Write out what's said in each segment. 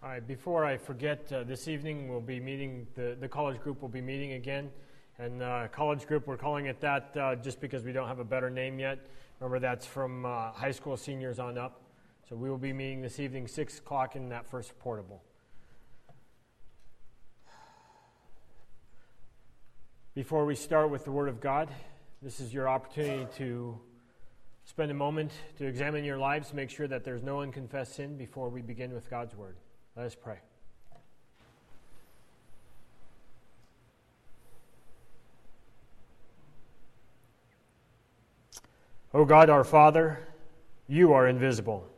All right, before I forget, this evening we'll be meeting, the college group will be meeting again. And college group, we're calling it that just because we don't have a better name yet. Remember, that's from high school seniors on up. So we will be meeting this evening, 6 o'clock in that first portable. Before we start with the Word of God, this is your opportunity to spend a moment to examine your lives, to make sure that there's no unconfessed sin before we begin with God's Word. Let us pray. O God, our Father, you are invisible.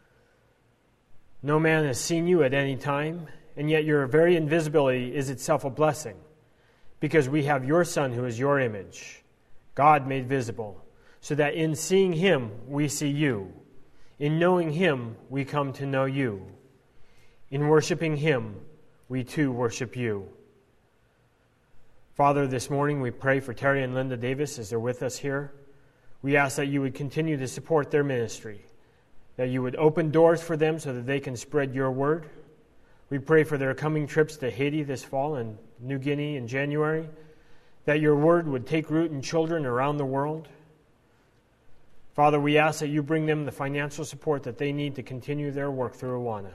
No man has seen you at any time, and yet your very invisibility is itself a blessing, because we have your Son who is your image, God made visible, so that in seeing him we see you. In knowing him we come to know you. In worshiping him, we too worship you. Father, this morning we pray for Terry and Linda Davis as they're with us here. We ask that you would continue to support their ministry, that you would open doors for them so that they can spread your word. We pray for their coming trips to Haiti this fall and New Guinea in January, that your word would take root in children around the world. Father, we ask that you bring them the financial support that they need to continue their work through Awana.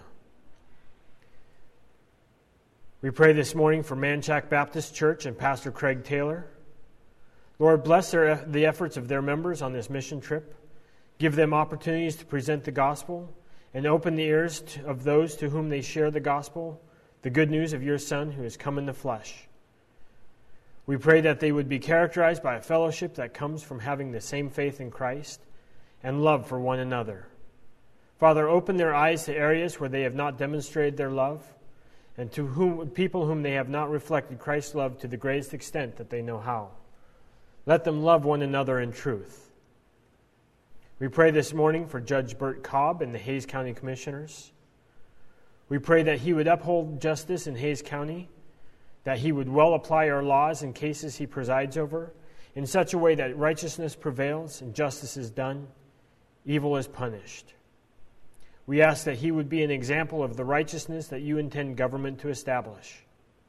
We pray this morning for Manchac Baptist Church and Pastor Craig Taylor. Lord, bless the efforts of their members on this mission trip. Give them opportunities to present the gospel and open the ears of those to whom they share the gospel, the good news of your Son who has come in the flesh. We pray that they would be characterized by a fellowship that comes from having the same faith in Christ and love for one another. Father, open their eyes to areas where they have not demonstrated their love, and to people whom they have not reflected Christ's love to the greatest extent that they know how. Let them love one another in truth. We pray this morning for Judge Bert Cobb and the Hays County Commissioners. We pray that he would uphold justice in Hays County, that he would well apply our laws in cases he presides over, in such a way that righteousness prevails and justice is done, evil is punished. We ask that he would be an example of the righteousness that you intend government to establish.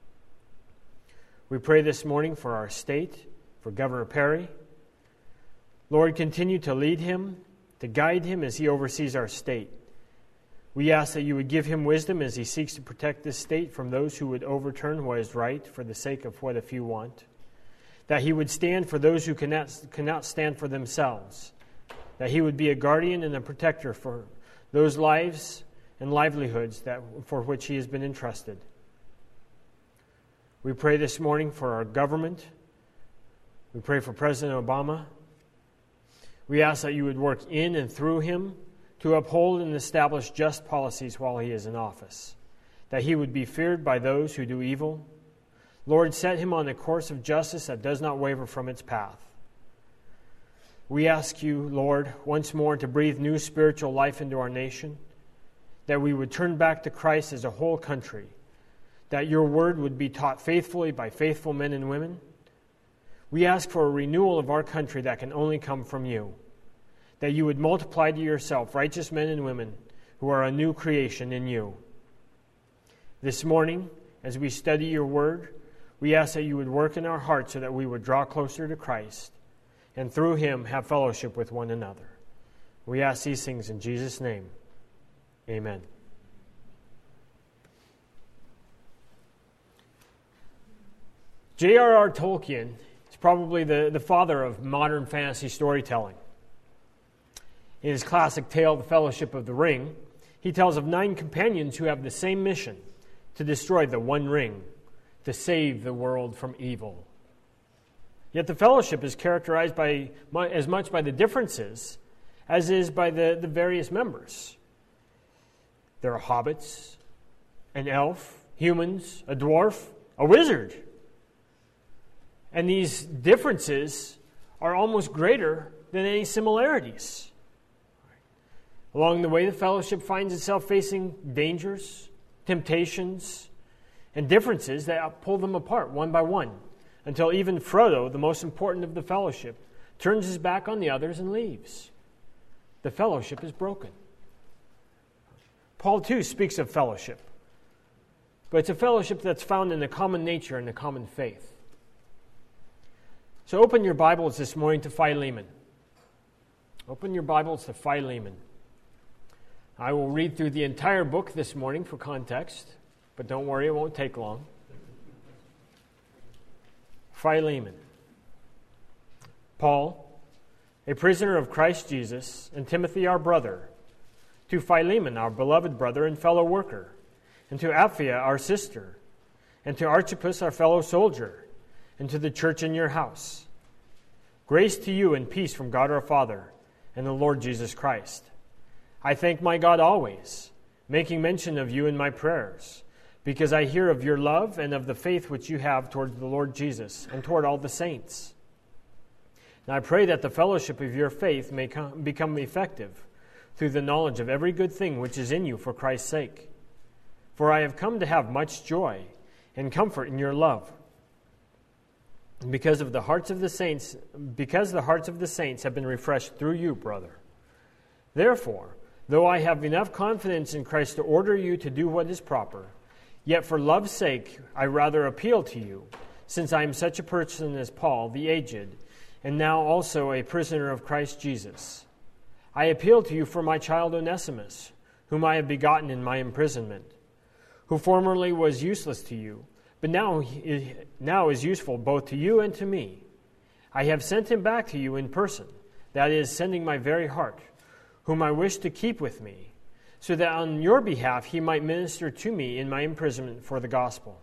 We pray this morning for our state, for Governor Perry. Lord, continue to lead him, to guide him as he oversees our state. We ask that you would give him wisdom as he seeks to protect this state from those who would overturn what is right for the sake of what a few want. That he would stand for those who cannot stand for themselves. That he would be a guardian and a protector for those lives and livelihoods for which he has been entrusted. We pray this morning for our government. We pray for President Obama. We ask that you would work in and through him to uphold and establish just policies while he is in office, that he would be feared by those who do evil. Lord, set him on a course of justice that does not waver from its path. We ask you, Lord, once more to breathe new spiritual life into our nation, that we would turn back to Christ as a whole country, that your word would be taught faithfully by faithful men and women. We ask for a renewal of our country that can only come from you, that you would multiply to yourself righteous men and women who are a new creation in you. This morning, as we study your word, we ask that you would work in our hearts so that we would draw closer to Christ and through him have fellowship with one another. We ask these things in Jesus' name. Amen. J.R.R. Tolkien is probably the father of modern fantasy storytelling. In his classic tale, The Fellowship of the Ring, he tells of 9 companions who have the same mission, to destroy the One Ring, to save the world from evil. Yet the fellowship is characterized by as much by the differences as is by the various members. There are hobbits, an elf, humans, a dwarf, a wizard. And these differences are almost greater than any similarities. Along the way, the fellowship finds itself facing dangers, temptations, and differences that pull them apart one by one, until even Frodo, the most important of the fellowship, turns his back on the others and leaves. The fellowship is broken. Paul, too, speaks of fellowship. but it's a fellowship that's found in the common nature and the common faith. So open your Bibles this morning to Philemon. Open your Bibles to Philemon. I will read through the entire book this morning for context, but don't worry, it won't take long. Philemon. Paul, a prisoner of Christ Jesus, and Timothy our brother, to Philemon our beloved brother and fellow worker, and to Apphia our sister, and to Archippus our fellow soldier, and to the church in your house. Grace to you and peace from God our Father and the Lord Jesus Christ. I thank my God always, making mention of you in my prayers, because I hear of your love and of the faith which you have toward the Lord Jesus and toward all the saints. And I pray that the fellowship of your faith may become effective through the knowledge of every good thing which is in you for Christ's sake. For I have come to have much joy and comfort in your love, because the hearts of the saints have been refreshed through you, brother. Therefore, though I have enough confidence in Christ to order you to do what is proper, yet for love's sake I rather appeal to you, since I am such a person as Paul, the aged, and now also a prisoner of Christ Jesus. I appeal to you for my child Onesimus, whom I have begotten in my imprisonment, who formerly was useless to you, but now is useful both to you and to me. I have sent him back to you in person, that is, sending my very heart, whom I wish to keep with me, so that on your behalf he might minister to me in my imprisonment for the gospel.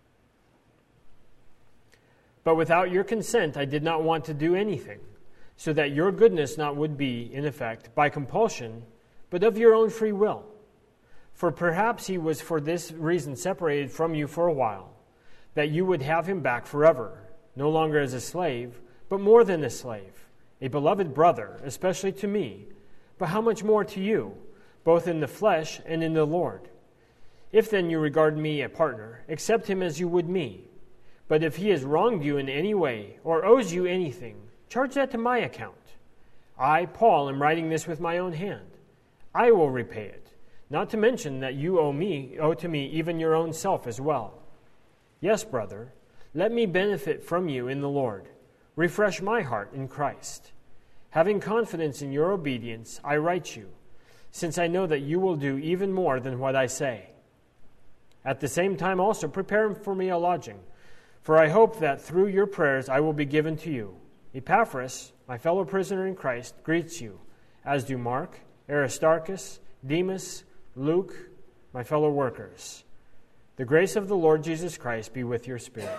But without your consent I did not want to do anything, so that your goodness not would be, in effect, by compulsion, but of your own free will. For perhaps he was for this reason separated from you for a while, that you would have him back forever, no longer as a slave, but more than a slave, a beloved brother, especially to me, but how much more to you, both in the flesh and in the Lord. If then you regard me a partner, accept him as you would me. But if he has wronged you in any way, or owes you anything, charge that to my account. I, Paul, am writing this with my own hand. I will repay it, not to mention that you owe to me even your own self as well. Yes, brother, let me benefit from you in the Lord. Refresh my heart in Christ. Having confidence in your obedience, I write you, since I know that you will do even more than what I say. At the same time also prepare for me a lodging, for I hope that through your prayers I will be given to you. Epaphras, my fellow prisoner in Christ, greets you, as do Mark, Aristarchus, Demas, Luke, my fellow workers. The grace of the Lord Jesus Christ be with your spirit.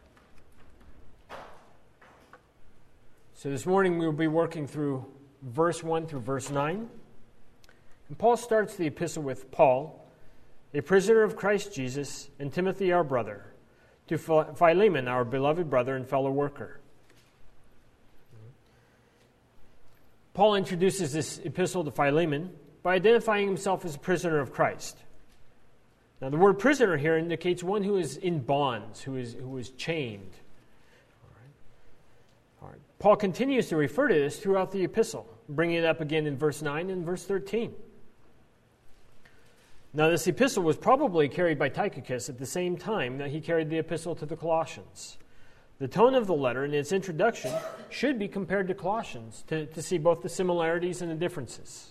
So this morning we will be working through verse 1 through verse 9. And Paul starts the epistle with Paul, a prisoner of Christ Jesus, and Timothy our brother, to Philemon our beloved brother and fellow worker. Paul introduces this epistle to Philemon by identifying himself as a prisoner of Christ. Now, the word prisoner here indicates one who is in bonds, who is chained. All right. Paul continues to refer to this throughout the epistle, bringing it up again in verse 9 and verse 13. Now, this epistle was probably carried by Tychicus at the same time that he carried the epistle to the Colossians. The tone of the letter and its introduction should be compared to Colossians to see both the similarities and the differences.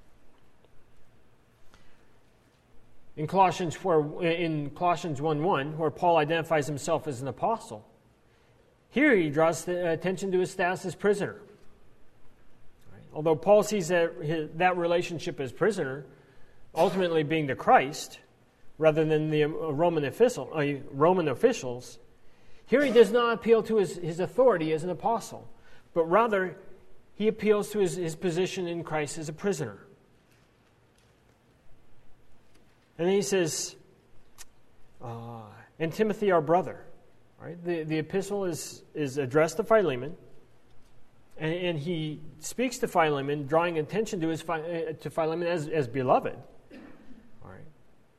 In Colossians 1:1, where Paul identifies himself as an apostle, here he draws the attention to his status as prisoner. Right? Although Paul sees that relationship as prisoner ultimately being to Christ rather than the Roman officials, here he does not appeal to his authority as an apostle, but rather he appeals to his position in Christ as a prisoner. And then he says, and Timothy our brother. Right? The epistle is addressed to Philemon, and he speaks to Philemon, drawing attention to Philemon as beloved. All right.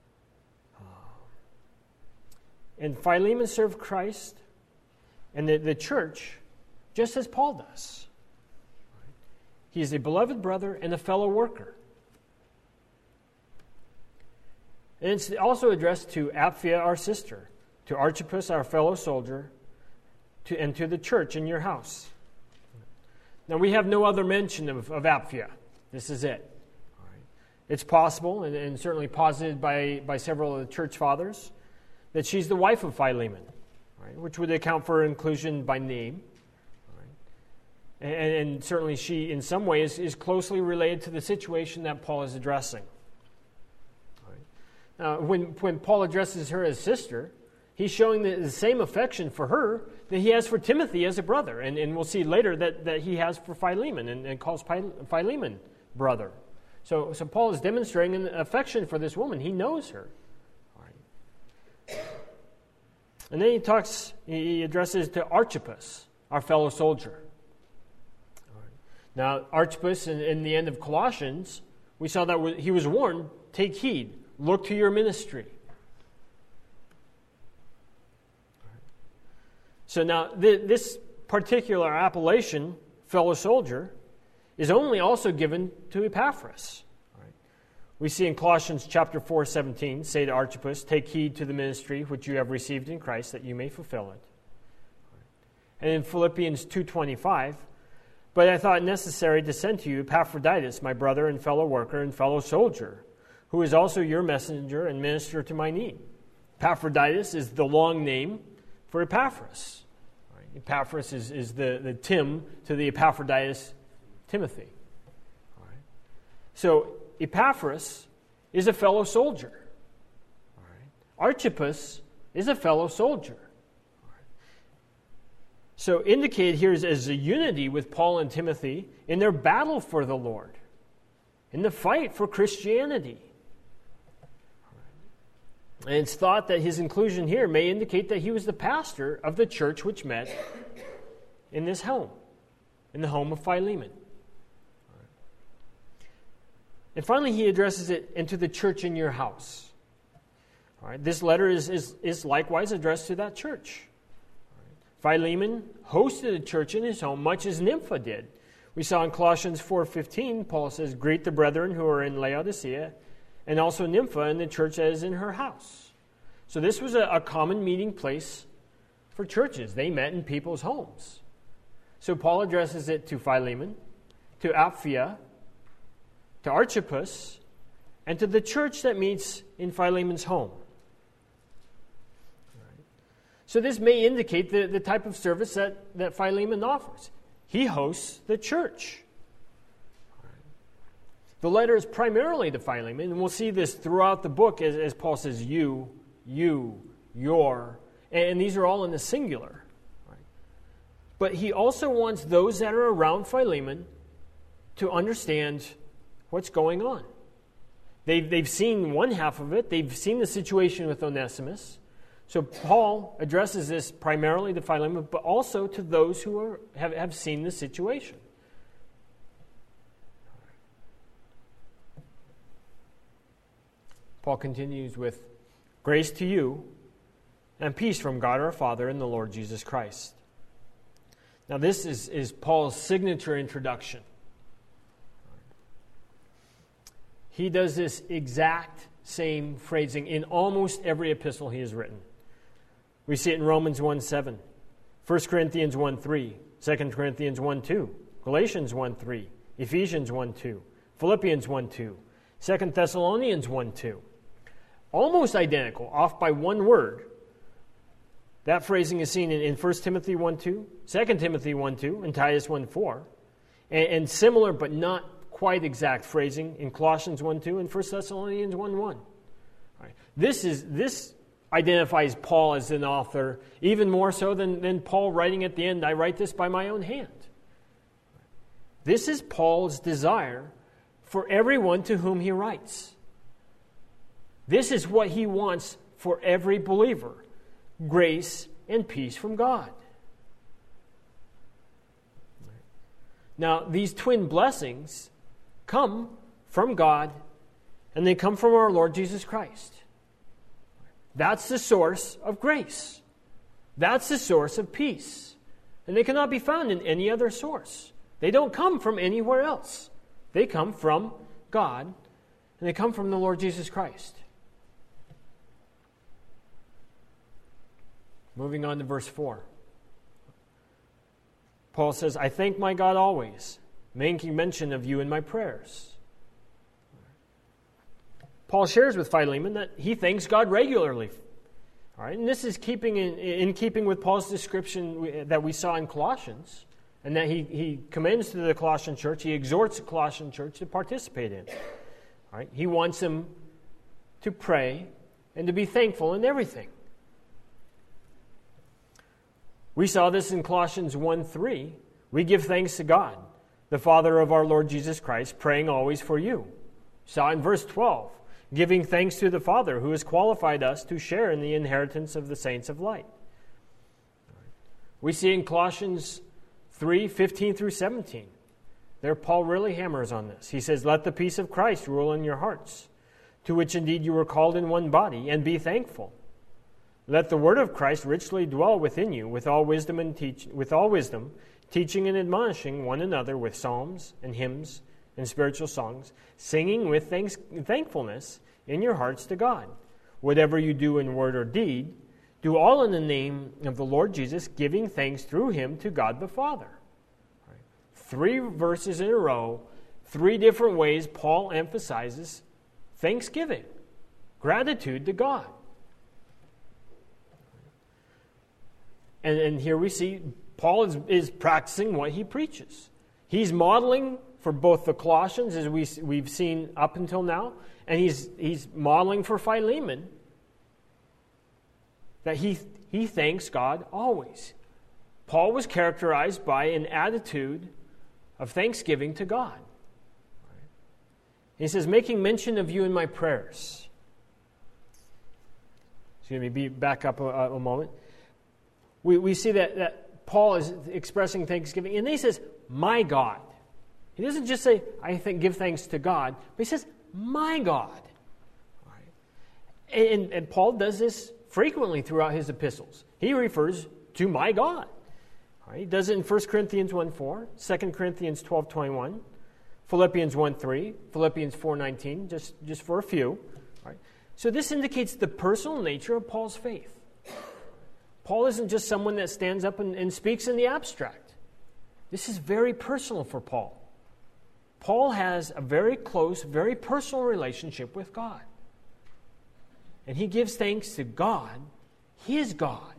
And Philemon served Christ and the church just as Paul does. Right? He is a beloved brother and a fellow worker. And it's also addressed to Apphia, our sister, to Archippus, our fellow soldier, and to the church in your house. Now, we have no other mention of Apphia. This is it. All right. It's possible, and certainly posited by several of the church fathers, that she's the wife of Philemon, right, which would account for her inclusion by name. Right. And certainly she, in some ways, is closely related to the situation that Paul is addressing. Right. When Paul addresses her as sister, he's showing the same affection for her that he has for Timothy as a brother. And we'll see later that he has for Philemon and calls Philemon brother. So Paul is demonstrating an affection for this woman. He knows her. All right. And then he addresses to Archippus, our fellow soldier. All right. Now, Archippus, in the end of Colossians, we saw that he was warned, take heed, look to your ministry. So now, this particular appellation, fellow soldier, is only also given to Epaphras. Right. We see in Colossians chapter 4:17, say to Archippus, take heed to the ministry which you have received in Christ, that you may fulfill it. Right. And in Philippians 2:25, but I thought it necessary to send to you Epaphroditus, my brother and fellow worker and fellow soldier, who is also your messenger and minister to my need. Epaphroditus is the long name for Epaphras. Right. Epaphras is the Tim to the Epaphroditus Timothy. All right. So Epaphras is a fellow soldier. All right. Archippus is a fellow soldier. All right. So indicated here is a unity with Paul and Timothy in their battle for the Lord, in the fight for Christianity. And it's thought that his inclusion here may indicate that he was the pastor of the church which met in this home, in the home of Philemon. And finally, he addresses it into the church in your house. All right, this letter is likewise addressed to that church. Philemon hosted a church in his home, much as Nympha did. We saw in Colossians 4:15, Paul says, greet the brethren who are in Laodicea, and also Nympha in the church that is in her house. So this was a common meeting place for churches. They met in people's homes. So Paul addresses it to Philemon, to Apphia, to Archippus, and to the church that meets in Philemon's home. Right. So this may indicate the type of service that Philemon offers. He hosts the church. The letter is primarily to Philemon, and we'll see this throughout the book as Paul says, you, your, and these are all in the singular. Right? But he also wants those that are around Philemon to understand what's going on. They've seen one half of it. They've seen the situation with Onesimus. So Paul addresses this primarily to Philemon, but also to those who have seen the situation. Paul continues with, grace to you and peace from God our Father and the Lord Jesus Christ. Now this is Paul's signature introduction. He does this exact same phrasing in almost every epistle he has written. We see it in Romans 1:7, 1 Corinthians 1:3, 2 Corinthians 1:2, Galatians 1:3, Ephesians 1:2, Philippians 1:2, 2 Thessalonians 1:2. Almost identical, off by one word. That phrasing is seen in 1 Timothy 1:2, 2 Timothy 1:2, and Titus 1:4, and similar but not quite exact phrasing in Colossians 1:2 and 1 Thessalonians 1:1. Right. This identifies Paul as an author even more so than Paul writing at the end, I write this by my own hand. This is Paul's desire for everyone to whom he writes. This is what he wants for every believer, grace and peace from God. Now, these twin blessings come from God, and they come from our Lord Jesus Christ. That's the source of grace. That's the source of peace. And they cannot be found in any other source. They don't come from anywhere else. They come from God, and they come from the Lord Jesus Christ. Moving on to verse 4. Paul says, I thank my God always, making mention of you in my prayers. Paul shares with Philemon that he thanks God regularly. All right, and this is in keeping with Paul's description that we saw in Colossians, and that he commends to the Colossian church, he exhorts the Colossian church to participate in. All right, he wants them to pray and to be thankful in everything. We saw this in Colossians 1:3. We give thanks to God, the Father of our Lord Jesus Christ, praying always for you. Saw in verse 12, giving thanks to the Father who has qualified us to share in the inheritance of the saints of light. We see in Colossians 3:15 through 17. There Paul really hammers on this. He says, let the peace of Christ rule in your hearts, to which indeed you were called in one body, and be thankful. Let the word of Christ richly dwell within you with all wisdom, teaching and admonishing one another with psalms and hymns and spiritual songs, singing with thankfulness in your hearts to God. Whatever you do in word or deed, do all in the name of the Lord Jesus, giving thanks through him to God the Father. Right. 3 verses in a row, 3 different ways Paul emphasizes thanksgiving, gratitude to God. And here we see Paul is practicing what he preaches. He's modeling for both the Colossians, as we've seen up until now, and he's modeling for Philemon that he thanks God always. Paul was characterized by an attitude of thanksgiving to God. He says, making mention of you in my prayers. Excuse me, back up a moment. We see that Paul is expressing thanksgiving, and then he says, my God. He doesn't just say, give thanks to God, but he says, my God. All right. And Paul does this frequently throughout his epistles. He refers to my God. All right. He does it in 1 Corinthians 1:4, 2 Corinthians 12:21, Philippians 1:3, Philippians 4:19, just for a few. All right. So this indicates the personal nature of Paul's faith. Paul isn't just someone that stands up and speaks in the abstract. This is very personal for Paul. Paul has a very close, very personal relationship with God. And he gives thanks to God, his God.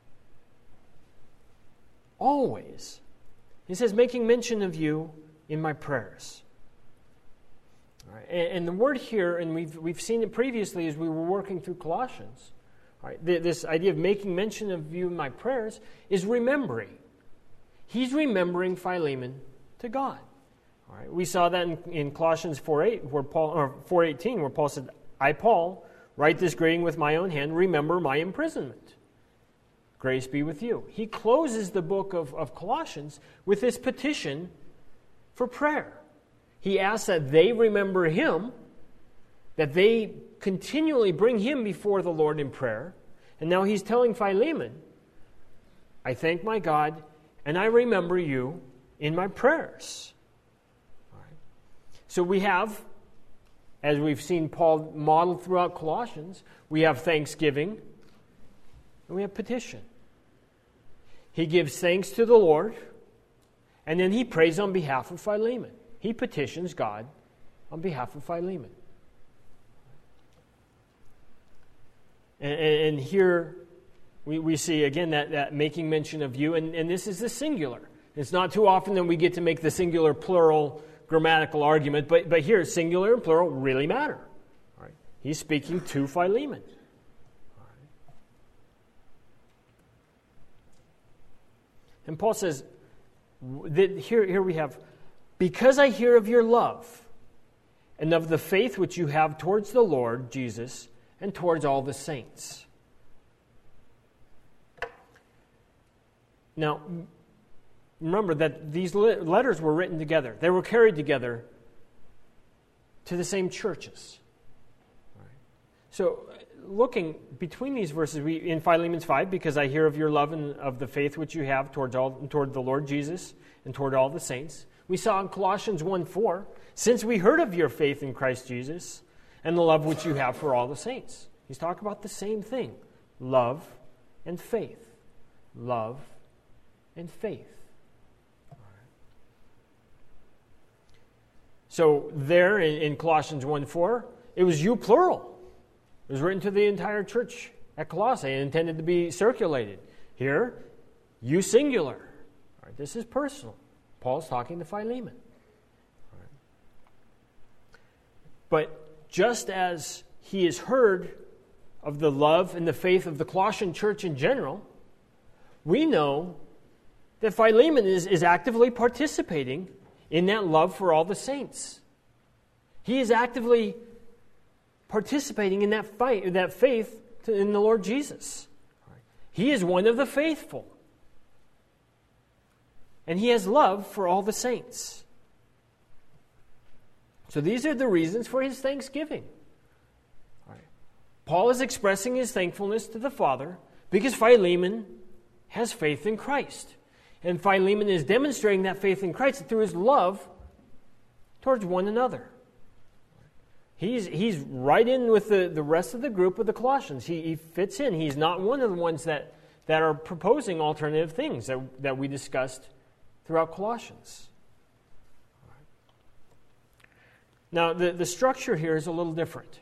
Always. He says, making mention of you in my prayers. All right. And the word here, and we've seen it previously as we were working through Colossians, all right, this idea of making mention of you in my prayers is remembering. He's remembering Philemon to God. All right, we saw that in Colossians 4:18, where Paul said, I, Paul, write this greeting with my own hand, remember my imprisonment. Grace be with you. He closes the book of Colossians with this petition for prayer. He asks that they remember him, that they continually bring him before the Lord in prayer. And now he's telling Philemon, I thank my God, and I remember you in my prayers. All right. So we have, as we've seen Paul model throughout Colossians, we have thanksgiving and we have petition. He gives thanks to the Lord, and then he prays on behalf of Philemon. He petitions God on behalf of Philemon. And here we see again that making mention of you, and this is the singular. It's not too often that we get to make the singular plural grammatical argument, but here singular and plural really matter. All right. He's speaking to Philemon. All right. And Paul says, that here we have, because I hear of your love and of the faith which you have towards the Lord Jesus and towards all the saints. Now, remember that these letters were written together. They were carried together to the same churches. Right. So, looking between these verses, in Philemon's 5, because I hear of your love and of the faith which you have toward the Lord Jesus and toward all the saints. We saw in Colossians 1:4, since we heard of your faith in Christ Jesus and the love which you have for all the saints. He's talking about the same thing, love and faith. love, and faith. So there in Colossians 1:4, it was you plural. It was written to the entire church at Colossae and intended to be circulated. Here, you singular. All right, this is personal. Paul's talking to Philemon. All right. But just as he has heard of the love and the faith of the Colossian church in general, we know that Philemon is actively participating in that love for all the saints. He is actively participating in that faith in the Lord Jesus. He is one of the faithful. And he has love for all the saints. So these are the reasons for his thanksgiving. Paul is expressing his thankfulness to the Father because Philemon has faith in Christ. And Philemon is demonstrating that faith in Christ through his love towards one another. He's right in with the rest of the group of the Colossians. He fits in. He's not one of the ones that are proposing alternative things that we discussed throughout Colossians. Now, the structure here is a little different.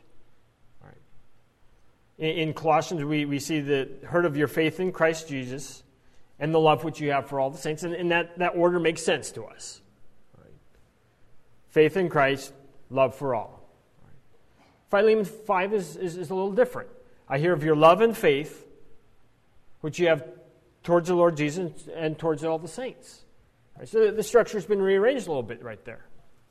In Colossians, we see the heard of your faith in Christ Jesus and the love which you have for all the saints. And that order makes sense to us. Faith in Christ, love for all. Philemon 5 is a little different. I hear of your love and faith, which you have towards the Lord Jesus and towards all the saints. So the structure's been rearranged a little bit right there.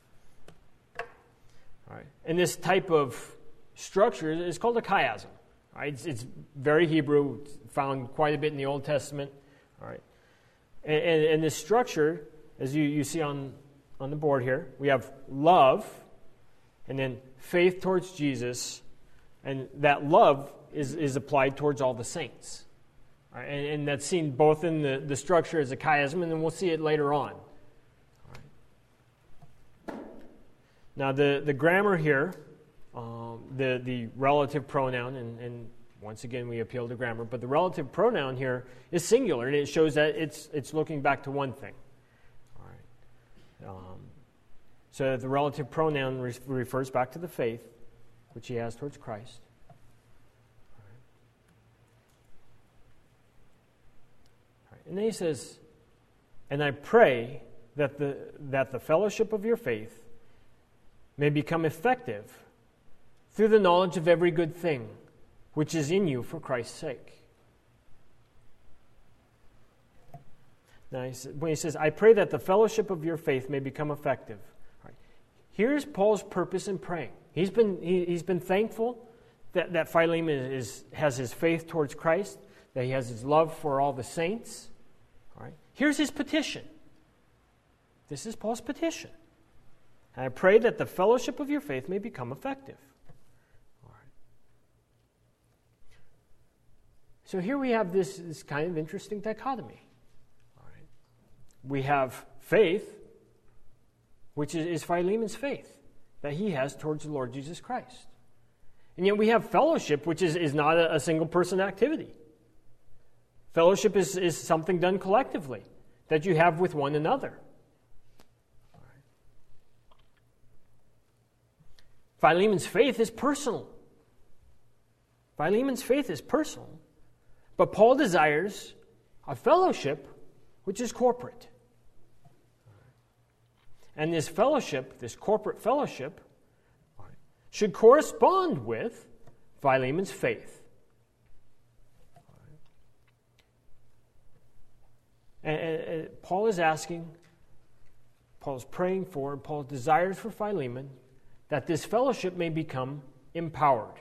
And this type of structure is called a chiasm. It's very Hebrew, it's found quite a bit in the Old Testament. All right, and this structure, as you see on the board here, we have love, and then faith towards Jesus, and that love is applied towards all the saints. All right, and that's seen both in the structure as a chiasm, and then we'll see it later on. All right. Now the grammar here, the relative pronoun, and once again we appeal to grammar, but the relative pronoun here is singular, and it shows that it's looking back to one thing. All right. So the relative pronoun refers back to the faith which he has towards Christ. All right. And then he says, and I pray that the fellowship of your faith may become effective through the knowledge of every good thing which is in you for Christ's sake. Now, when he says, I pray that the fellowship of your faith may become effective. Right. Here's Paul's purpose in praying. He's been thankful that Philemon has his faith towards Christ, that he has his love for all the saints. All right. Here's his petition. This is Paul's petition. And I pray that the fellowship of your faith may become effective. All right. So here we have this kind of interesting dichotomy. All right. We have faith, which is Philemon's faith that he has towards the Lord Jesus Christ. And yet we have fellowship, which is not a single person activity. Fellowship is something done collectively that you have with one another. Philemon's faith is personal. Philemon's faith is personal. But Paul desires a fellowship which is corporate. And this fellowship, this corporate fellowship, should correspond with Philemon's faith. And Paul is asking, Paul is praying for, and Paul desires for Philemon that this fellowship may become empowered.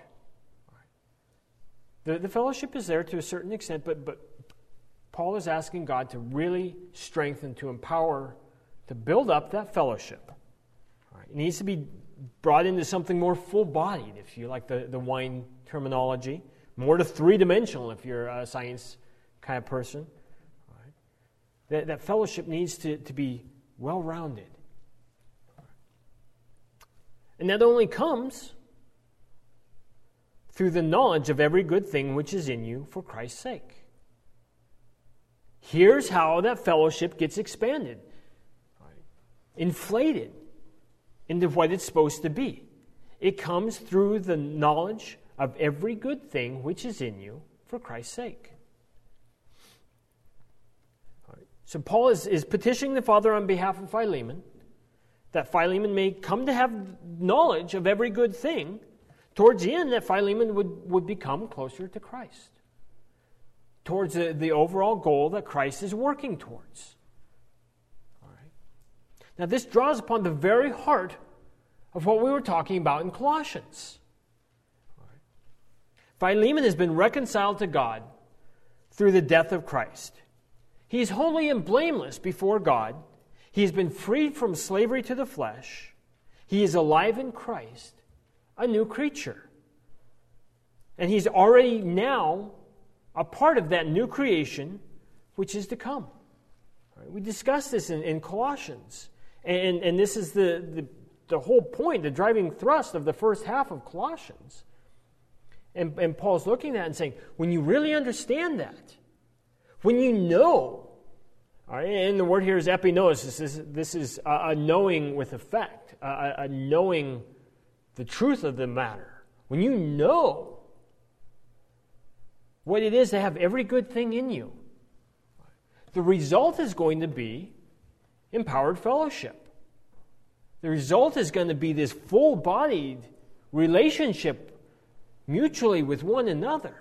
The fellowship is there to a certain extent, but Paul is asking God to really strengthen, to empower, to build up that fellowship. It needs to be brought into something more full-bodied, if you like the wine terminology, more to three-dimensional if you're a science kind of person. That fellowship needs to be well-rounded. And that only comes through the knowledge of every good thing which is in you for Christ's sake. Here's how that fellowship gets expanded, inflated into what it's supposed to be. It comes through the knowledge of every good thing which is in you for Christ's sake. So Paul is petitioning the Father on behalf of Philemon, that Philemon may come to have knowledge of every good thing, towards the end that Philemon would become closer to Christ, towards the overall goal that Christ is working towards. All right. Now this draws upon the very heart of what we were talking about in Colossians. All right. Philemon has been reconciled to God through the death of Christ. He is holy and blameless before God. He has been freed from slavery to the flesh. He is alive in Christ, a new creature. And he's already now a part of that new creation which is to come. Right? We discussed this in Colossians. And this is the whole point, the driving thrust of the first half of Colossians. And Paul's looking at it and saying, when you really understand that, when you know, all right, and the word here is epignosis, this is a knowing with effect, a knowing the truth of the matter. When you know what it is to have every good thing in you, the result is going to be empowered fellowship. The result is going to be this full-bodied relationship mutually with one another.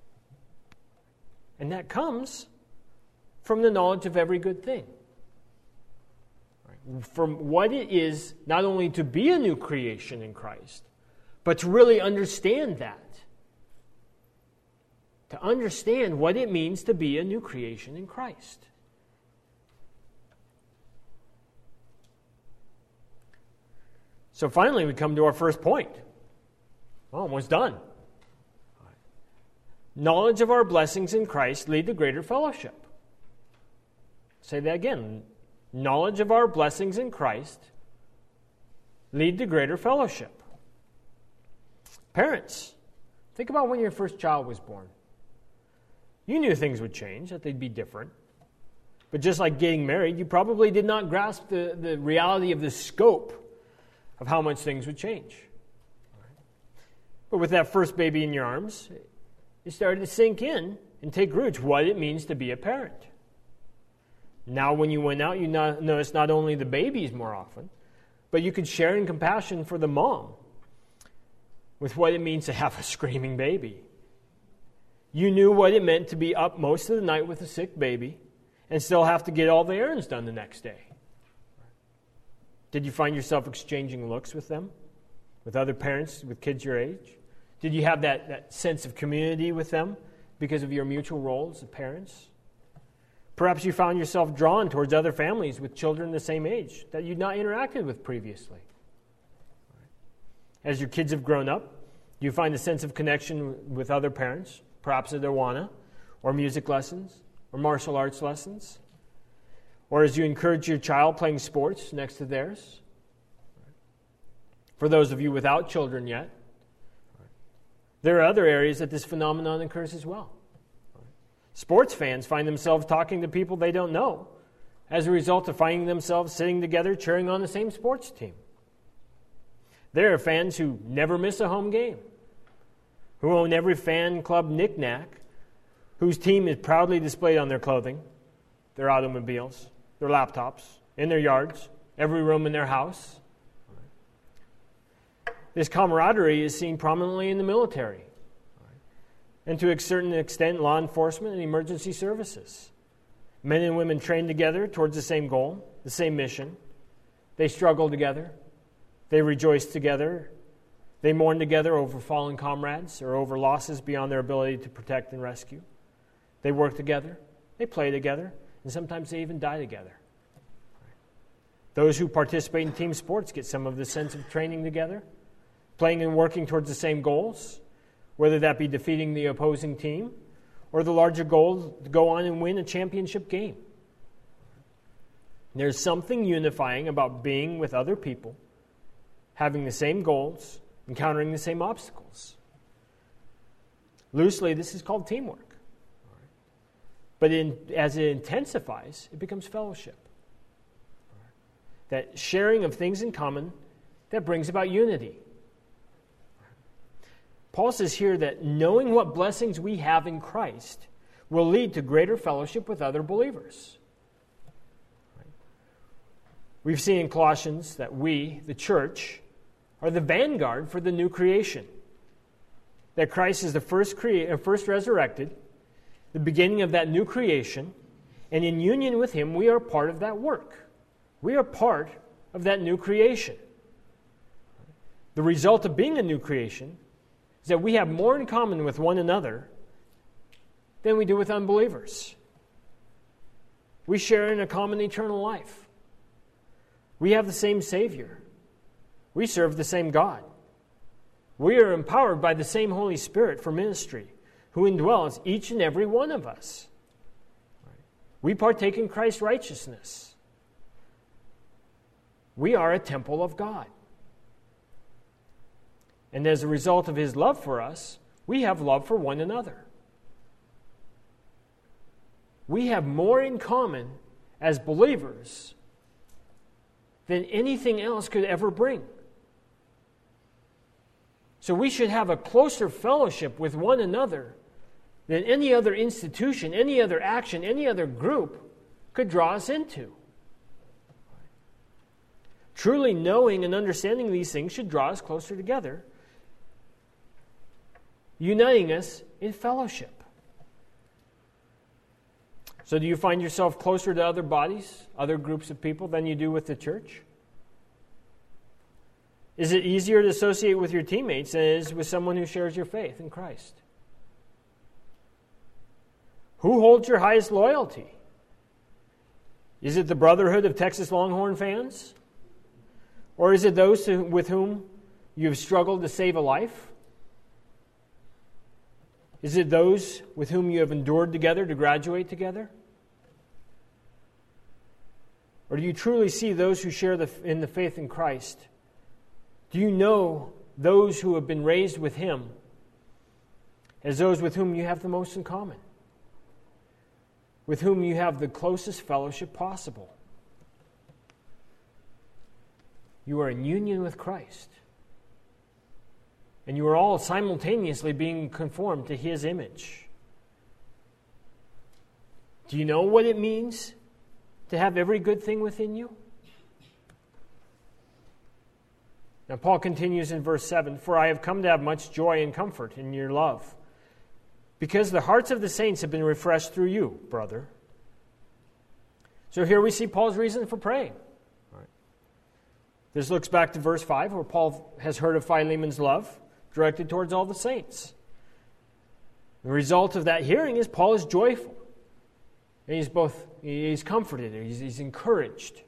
And that comes from the knowledge of every good thing. From what it is not only to be a new creation in Christ, but to really understand that. To understand what it means to be a new creation in Christ. So finally, we come to our first point. Almost done. Knowledge of our blessings in Christ lead to greater fellowship. Say that again. Knowledge of our blessings in Christ lead to greater fellowship. Parents, think about when your first child was born. You knew things would change, that they'd be different. But just like getting married, you probably did not grasp the reality of the scope of how much things would change. But with that first baby in your arms, it started to sink in and take root what it means to be a parent. Now when you went out, you noticed not only the babies more often, but you could share in compassion for the mom with what it means to have a screaming baby. You knew what it meant to be up most of the night with a sick baby and still have to get all the errands done the next day. Did you find yourself exchanging looks with them, with other parents, with kids your age? Did you have that sense of community with them because of your mutual roles as parents? Perhaps you found yourself drawn towards other families with children the same age that you'd not interacted with previously. As your kids have grown up, do you find a sense of connection with other parents, perhaps at Awana, or music lessons, or martial arts lessons? Or as you encourage your child playing sports next to theirs? For those of you without children yet, there are other areas that this phenomenon occurs as well. Sports fans find themselves talking to people they don't know as a result of finding themselves sitting together cheering on the same sports team. There are fans who never miss a home game, who own every fan club knick-knack, whose team is proudly displayed on their clothing, their automobiles, their laptops, in their yards, every room in their house. This camaraderie is seen prominently in the military, and to a certain extent, law enforcement and emergency services. Men and women train together towards the same goal, the same mission. They struggle together. They rejoice together. They mourn together over fallen comrades or over losses beyond their ability to protect and rescue. They work together. They play together. And sometimes they even die together. Those who participate in team sports get some of the sense of training together, playing and working towards the same goals, whether that be defeating the opposing team or the larger goal to go on and win a championship game. There's something unifying about being with other people, having the same goals, encountering the same obstacles. Loosely, this is called teamwork. But as it intensifies, it becomes fellowship. That sharing of things in common that brings about unity. Paul says here that knowing what blessings we have in Christ will lead to greater fellowship with other believers. We've seen in Colossians that we, the church, are the vanguard for the new creation. That Christ is the first resurrected, the beginning of that new creation, and in union with Him, we are part of that work. We are part of that new creation. The result of being a new creation is that we have more in common with one another than we do with unbelievers. We share in a common eternal life. We have the same Savior. We serve the same God. We are empowered by the same Holy Spirit for ministry, who indwells each and every one of us. We partake in Christ's righteousness. We are a temple of God. And as a result of His love for us, we have love for one another. We have more in common as believers than anything else could ever bring. So we should have a closer fellowship with one another than any other institution, any other action, any other group could draw us into. Truly knowing and understanding these things should draw us closer together, uniting us in fellowship. So do you find yourself closer to other bodies, other groups of people than you do with the church? Is it easier to associate with your teammates than it is with someone who shares your faith in Christ? Who holds your highest loyalty? Is it the brotherhood of Texas Longhorn fans? Or is it those with whom you've struggled to save a life? Is it those with whom you have endured together to graduate together? Or do you truly see those who share in the faith in Christ? Do you know those who have been raised with Him as those with whom you have the most in common? With whom you have the closest fellowship possible? You are in union with Christ. And you are all simultaneously being conformed to His image. Do you know what it means to have every good thing within you? Now Paul continues in verse 7, "For I have come to have much joy and comfort in your love, because the hearts of the saints have been refreshed through you, brother." So here we see Paul's reason for praying. This looks back to verse 5, where Paul has heard of Philemon's love directed towards all the saints. The result of that hearing is Paul is joyful. And he's comforted, he's encouraged.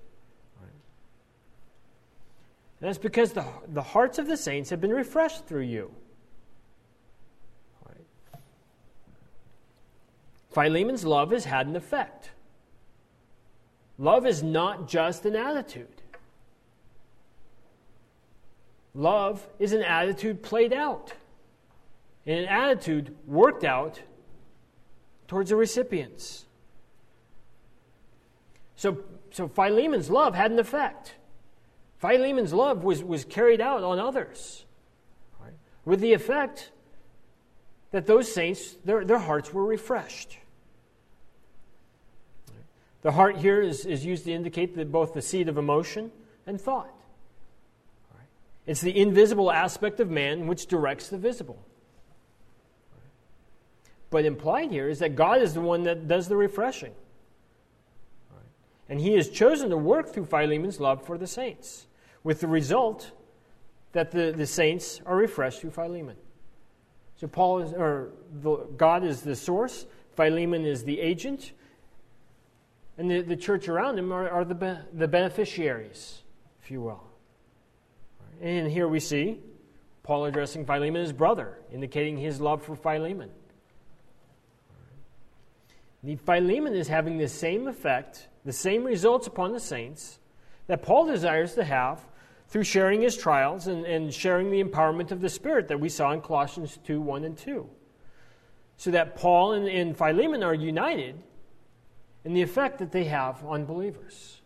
And that's because the hearts of the saints have been refreshed through you. Philemon's love has had an effect. Love is not just an attitude. Love is an attitude played out, and an attitude worked out towards the recipients. So Philemon's love had an effect. Philemon's love was carried out on others, with the effect that those saints, their hearts were refreshed. The heart here is used to indicate that both the seat of emotion and thought. It's the invisible aspect of man which directs the visible. But implied here is that God is the one that does the refreshing. And He has chosen to work through Philemon's love for the saints, with the result that the saints are refreshed through Philemon. So God is the source, Philemon is the agent, and the church around him are the beneficiaries, if you will. And here we see Paul addressing Philemon as brother, indicating his love for Philemon. Philemon is having the same effect, the same results upon the saints that Paul desires to have through sharing his trials and sharing the empowerment of the Spirit that we saw in Colossians 2:1 and 2. So that Paul and Philemon are united and the effect that they have on believers.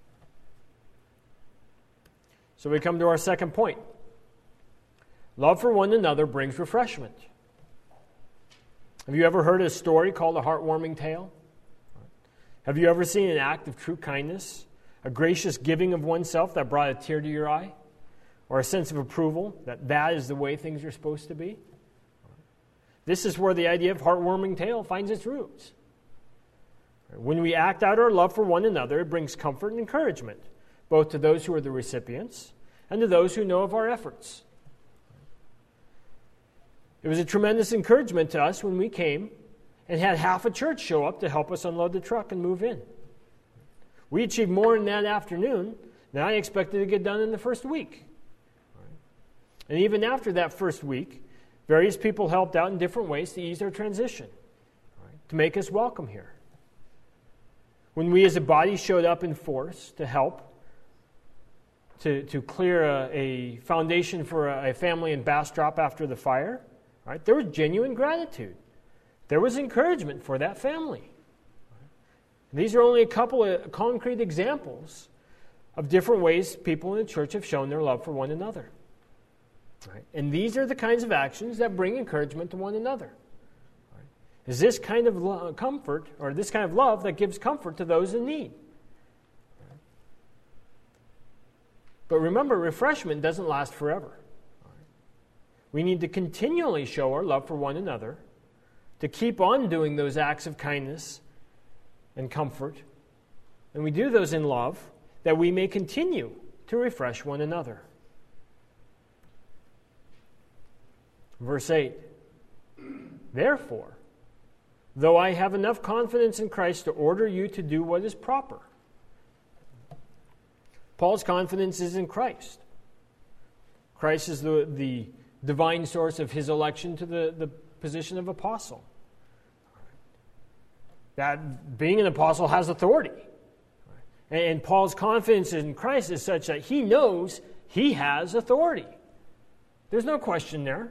So we come to our second point. Love for one another brings refreshment. Have you ever heard a story called A Heartwarming Tale? Have you ever seen an act of true kindness, a gracious giving of oneself that brought a tear to your eye, or a sense of approval that is the way things are supposed to be? This is where the idea of heartwarming tale finds its roots. When we act out our love for one another, it brings comfort and encouragement, both to those who are the recipients and to those who know of our efforts. It was a tremendous encouragement to us when we came and had half a church show up to help us unload the truck and move in. We achieved more in that afternoon than I expected to get done in the first week. And even after that first week, various people helped out in different ways to ease our transition, to make us welcome here. When we as a body showed up in force to help, to clear a foundation for a family in Bastrop after the fire, there was genuine gratitude. There was encouragement for that family. These are only a couple of concrete examples of different ways people in the church have shown their love for one another. And these are the kinds of actions that bring encouragement to one another. Is this kind of comfort, or this kind of love that gives comfort to those in need? But remember, refreshment doesn't last forever. We need to continually show our love for one another, to keep on doing those acts of kindness and comfort. And we do those in love, that we may continue to refresh one another. Verse 8, therefore, though I have enough confidence in Christ to order you to do what is proper. Paul's confidence is in Christ. Christ is the divine source of his election to the position of apostle. That being an apostle has authority. And Paul's confidence in Christ is such that he knows he has authority. There's no question there.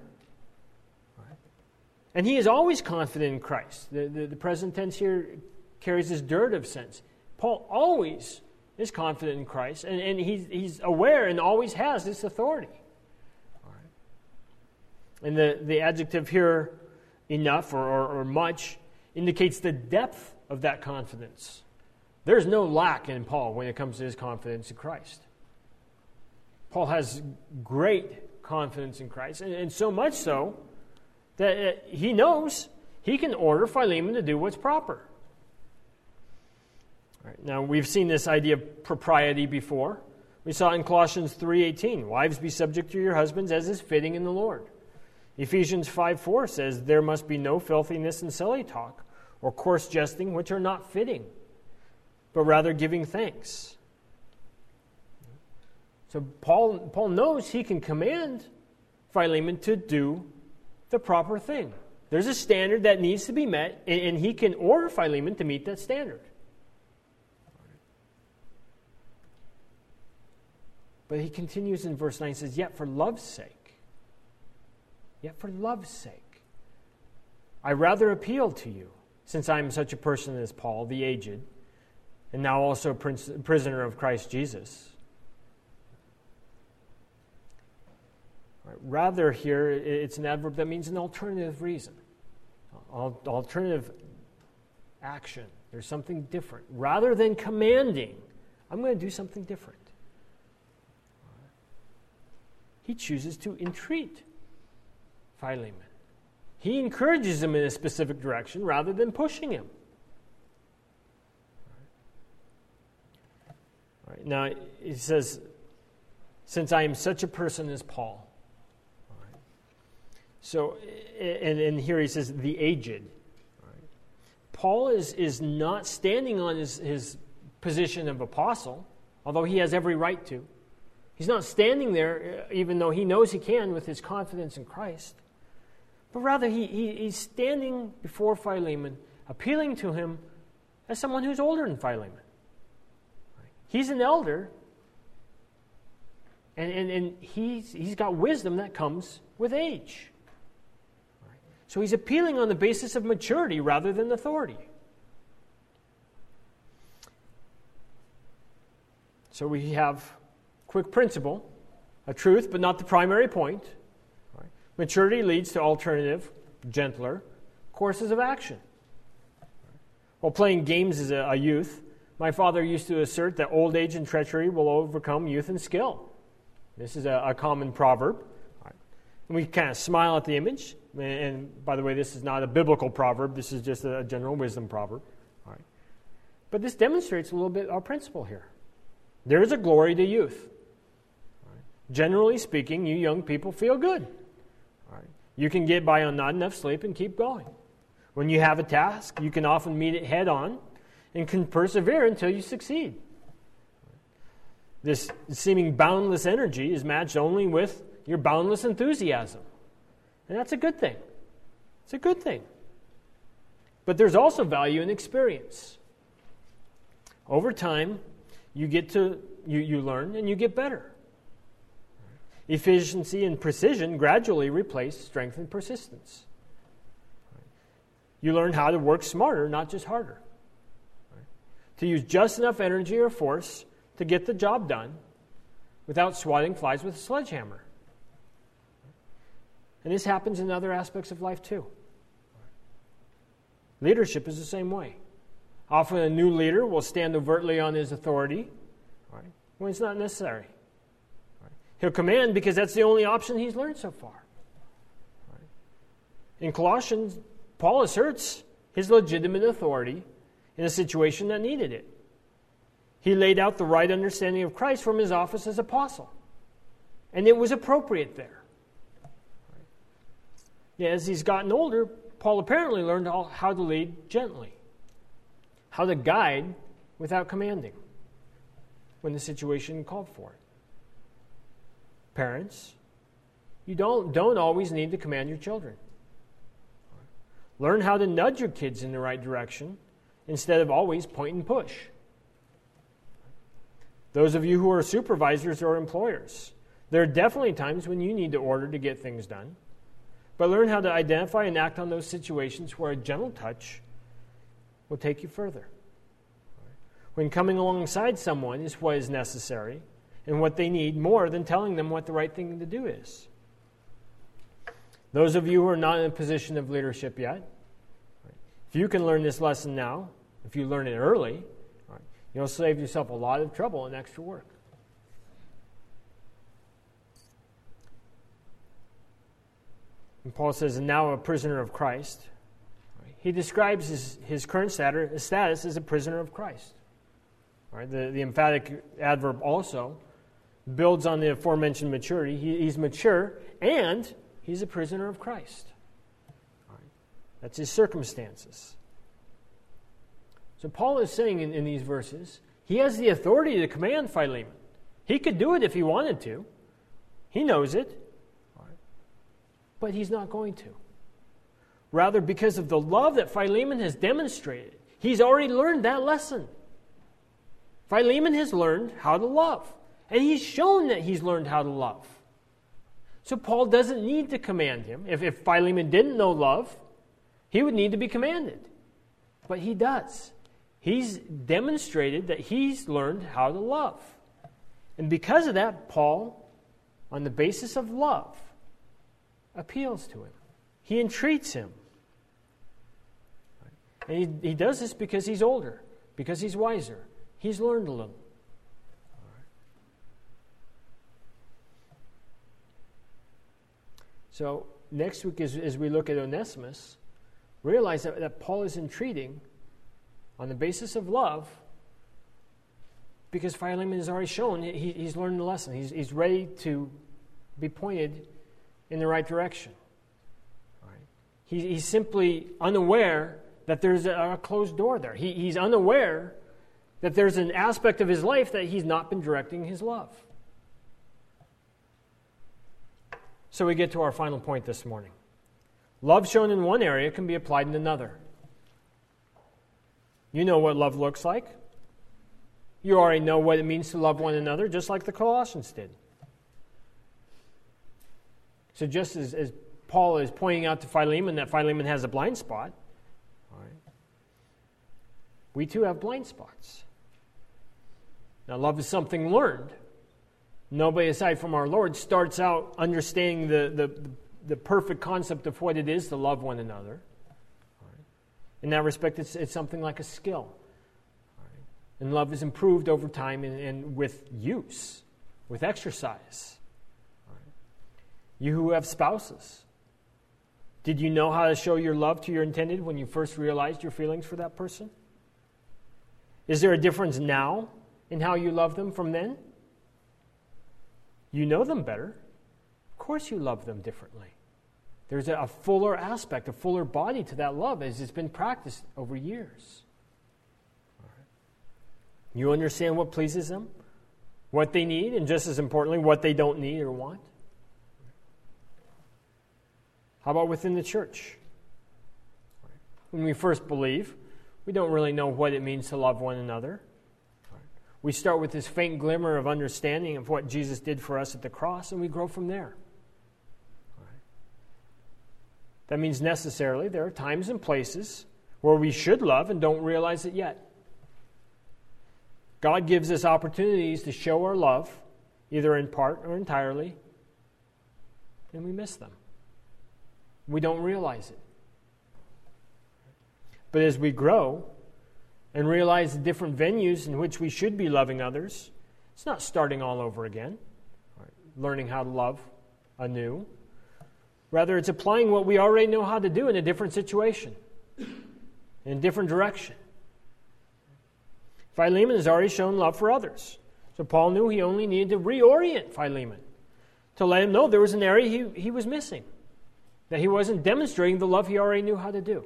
And he is always confident in Christ. The present tense here carries this durative sense. Paul always is confident in Christ, and he's aware and always has this authority. And the adjective here, enough or much, indicates the depth of that confidence. There's no lack in Paul when it comes to his confidence in Christ. Paul has great confidence in Christ, and so much so that he knows he can order Philemon to do what's proper. All right, now, we've seen this idea of propriety before. We saw it in Colossians 3:18, wives, be subject to your husbands as is fitting in the Lord. Ephesians 5:4 says, there must be no filthiness and silly talk, or coarse jesting, which are not fitting, but rather giving thanks. So Paul knows he can command Philemon to do the proper thing. There's a standard that needs to be met, and he can order Philemon to meet that standard. But he continues in verse 9 and says, yet for love's sake, I rather appeal to you, since I am such a person as Paul, the aged, and now also prisoner of Christ Jesus. Rather here, it's an adverb that means an alternative reason, alternative action. There's something different. Rather than commanding, I'm going to do something different. He chooses to entreat Philemon. He encourages him in a specific direction rather than pushing him. All right. Now, he says, since I am such a person as Paul. All right. So, and here he says, the aged. All right. Paul is not standing on his position of apostle, although he has every right to. He's not standing there, even though he knows he can with his confidence in Christ. But rather, he's standing before Philemon, appealing to him as someone who's older than Philemon. He's an elder, and he's got wisdom that comes with age. So he's appealing on the basis of maturity rather than authority. So we have quick principle, a truth, but not the primary point. Right? Maturity leads to alternative, gentler courses of action. While playing games as a youth, my father used to assert that old age and treachery will overcome youth and skill. This is a common proverb. Right? And we kind of smile at the image. And by the way, this is not a biblical proverb. This is just a general wisdom proverb. Right? But this demonstrates a little bit our principle here. There is a glory to youth. Right? Generally speaking, you young people feel good. Right? You can get by on not enough sleep and keep going. When you have a task, you can often meet it head on and can persevere until you succeed. This seeming boundless energy is matched only with your boundless enthusiasm. And that's a good thing. It's a good thing. But there's also value in experience. Over time, you learn and you get better. Efficiency and precision gradually replace strength and persistence. You learn how to work smarter, not just harder. To use just enough energy or force to get the job done without swatting flies with a sledgehammer. And this happens in other aspects of life too. Leadership is the same way. Often a new leader will stand overtly on his authority when it's not necessary. He'll command because that's the only option he's learned so far. In Colossians, Paul asserts his legitimate authority in a situation that needed it. He laid out the right understanding of Christ from his office as apostle. And it was appropriate there. As he's gotten older, Paul apparently learned how to lead gently, how to guide without commanding when the situation called for it. Parents, you don't always need to command your children. Learn how to nudge your kids in the right direction instead of always point and push. Those of you who are supervisors or employers, there are definitely times when you need to order to get things done. But learn how to identify and act on those situations where a gentle touch will take you further. When coming alongside someone is what is necessary and what they need more than telling them what the right thing to do is. Those of you who are not in a position of leadership yet, if you can learn this lesson now, if you learn it early, you'll save yourself a lot of trouble and extra work. And Paul says, and now a prisoner of Christ. He describes his current status as a prisoner of Christ. The emphatic adverb also builds on the aforementioned maturity. He's mature and he's a prisoner of Christ. That's his circumstances. So Paul is saying in these verses, he has the authority to command Philemon. He could do it if he wanted to. He knows it. But he's not going to. Rather, because of the love that Philemon has demonstrated, he's already learned that lesson. Philemon has learned how to love. And he's shown that he's learned how to love. So Paul doesn't need to command him. If Philemon didn't know love, he would need to be commanded. But he does. He's demonstrated that he's learned how to love. And because of that, Paul, on the basis of love, appeals to him. He entreats him. And he does this because he's older, because he's wiser. He's learned a little. So next week, as we look at Onesimus, realize that Paul is entreating on the basis of love because Philemon has already shown he's learned the lesson. He's ready to be pointed in the right direction. He's simply unaware that there's a closed door there. He's unaware that there's an aspect of his life that he's not been directing his love. So we get to our final point this morning. Love shown in one area can be applied in another. You know what love looks like. You already know what it means to love one another, just like the Colossians did. So just as Paul is pointing out to Philemon that Philemon has a blind spot, we too have blind spots. Now, love is something learned. Nobody aside from our Lord starts out understanding the perfect concept of what it is to love one another. In that respect, it's something like a skill. And love is improved over time and with use, with exercise. You who have spouses, did you know how to show your love to your intended when you first realized your feelings for that person? Is there a difference now in how you love them from then? You know them better. Of course you love them differently. There's a fuller aspect, a fuller body to that love as it's been practiced over years. You understand what pleases them, what they need, and just as importantly, what they don't need or want. How about within the church? When we first believe, we don't really know what it means to love one another. We start with this faint glimmer of understanding of what Jesus did for us at the cross, and we grow from there. That means necessarily there are times and places where we should love and don't realize it yet. God gives us opportunities to show our love, either in part or entirely, and we miss them. We don't realize it. But as we grow and realize the different venues in which we should be loving others, it's not starting all over again, learning how to love anew. Rather, it's applying what we already know how to do in a different situation, in a different direction. Philemon has already shown love for others. So Paul knew he only needed to reorient Philemon to let him know there was an area he was missing, that he wasn't demonstrating the love he already knew how to do.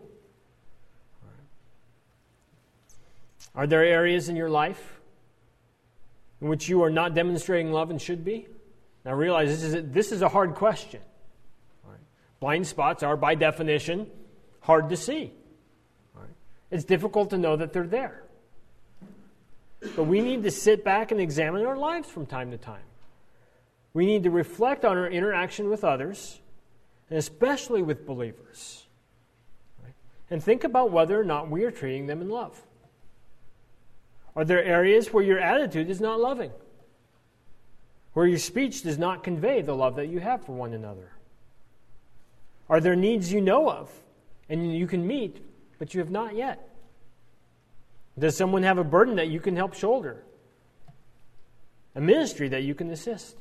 Are there areas in your life in which you are not demonstrating love and should be? Now realize this is a hard question. Blind spots are, by definition, hard to see. It's difficult to know that they're there. But we need to sit back and examine our lives from time to time. We need to reflect on our interaction with others, and especially with believers, and think about whether or not we are treating them in love. Are there areas where your attitude is not loving? Where your speech does not convey the love that you have for one another? Are there needs you know of and you can meet, but you have not yet? Does someone have a burden that you can help shoulder? A ministry that you can assist?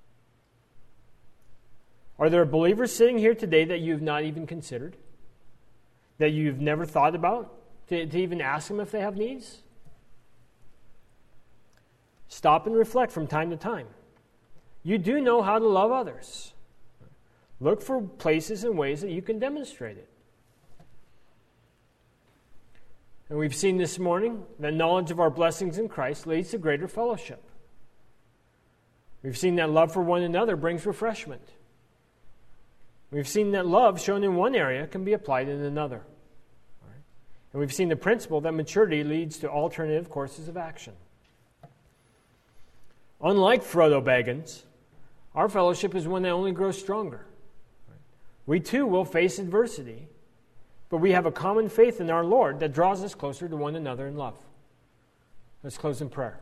Are there believers sitting here today that you have not even considered? That you've never thought about? To even ask them if they have needs? Stop and reflect from time to time. You do know how to love others. Look for places and ways that you can demonstrate it. And we've seen this morning that knowledge of our blessings in Christ leads to greater fellowship. We've seen that love for one another brings refreshment. We've seen that love shown in one area can be applied in another. And we've seen the principle that maturity leads to alternative courses of action. Unlike Frodo Baggins, our fellowship is one that only grows stronger. We too will face adversity, but we have a common faith in our Lord that draws us closer to one another in love. Let's close in prayer.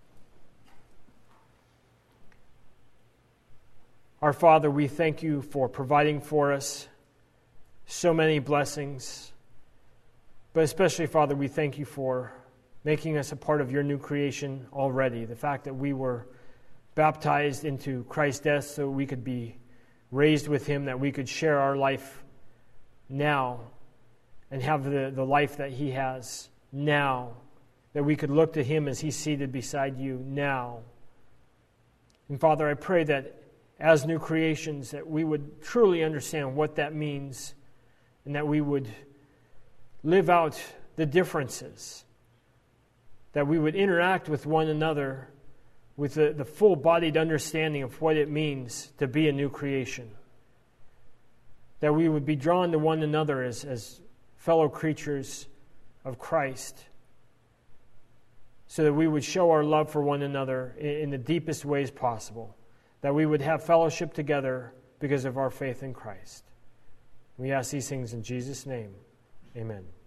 Our Father, we thank you for providing for us so many blessings, but especially, Father, we thank you for making us a part of your new creation already. The fact that we were baptized into Christ's death so we could be raised with him, that we could share our life now and have the life that he has now, that we could look to him as he's seated beside you now. And Father, I pray that as new creations, that we would truly understand what that means and that we would live out the differences, that we would interact with one another with the full-bodied understanding of what it means to be a new creation. That we would be drawn to one another as fellow creatures of Christ, so that we would show our love for one another in the deepest ways possible. That we would have fellowship together because of our faith in Christ. We ask these things in Jesus' name. Amen.